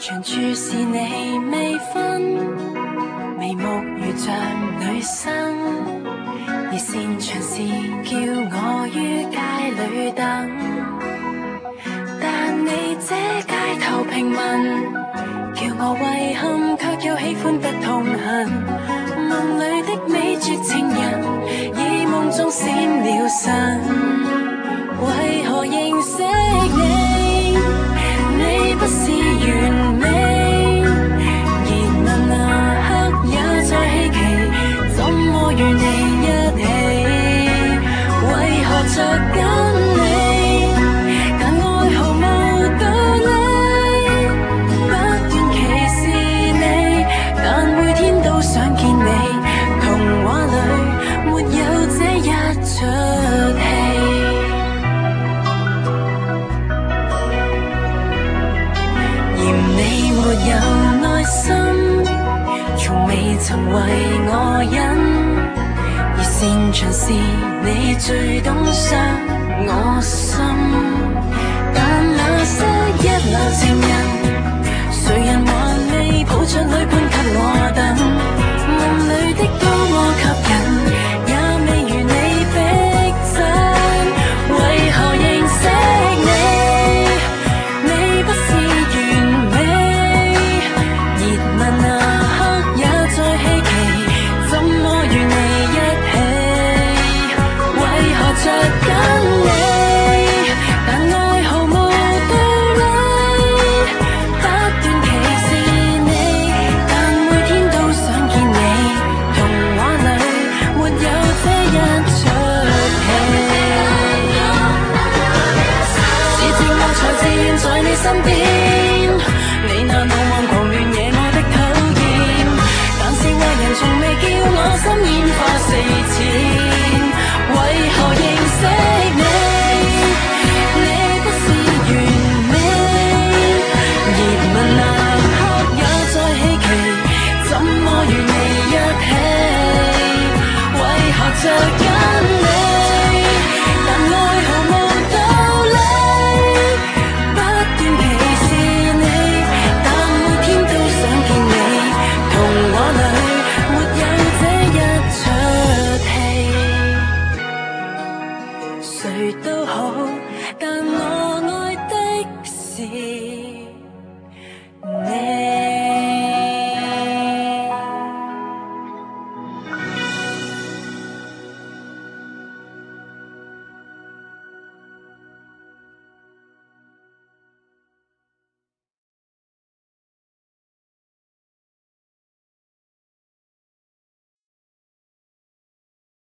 長處是你未分，眉目如像女生，而擅長是叫我於街裏等。但你這街頭平民，叫我遺憾，卻又喜歡得痛恨。夢裏的美絕情人，以夢中閃了神，為何認識你？你不是完美，而那刻也在希冀，怎麼與你一起？為何着緊你？但愛毫無道理，不斷歧視你，但每天都想見你。童話裏沒有這一出戲。沒有耐心，從未曾為我忍，而擅長是你最懂傷我心。